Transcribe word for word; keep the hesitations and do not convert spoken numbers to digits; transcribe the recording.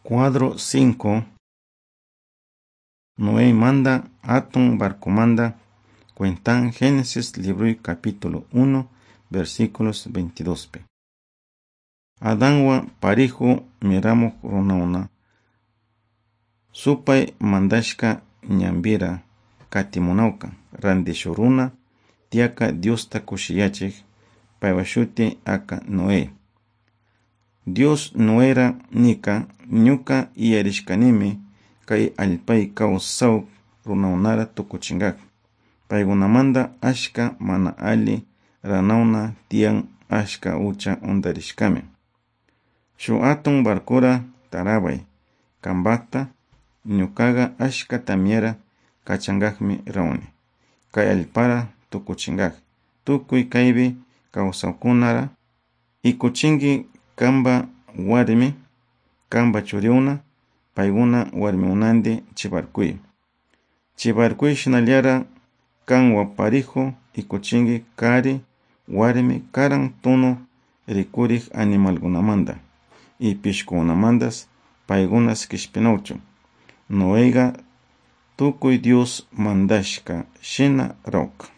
Cuadro cinco. Noé manda atun barcomanda. Cuentan Génesis libro capítulo uno versículos veintidós. Adanwa parijo miramo ronauna. Supay mandashka ñambira katimunauka randishuruna tiaka Diosta kushiyachik paywashuti aka Noé. Dios Noera nika ñuka iyarishkanimi kay allpay kawsaw runaunara tukuchingak. Paygunamanda ashka mana alli ranawna tiyan ashka ucha undarishkami. Shu atun barkura tarabay kambakta ñukaga ashka tamiera kachangakmi rawni. Kay allpara tukuchingak. Tukuy kaybi kawsawkunara ikuchingi kamba warmi, kamba churiuna, payguna warmiunandi chibarkuy. Chibarkuy shinallara kanwa parijo ikuchingi kari, warmi, karan tuno rikurik animalgunamanda. Y pishkunamandas paygunas kishpinauchu. Noega tukuy Dios mandashka shina rawka.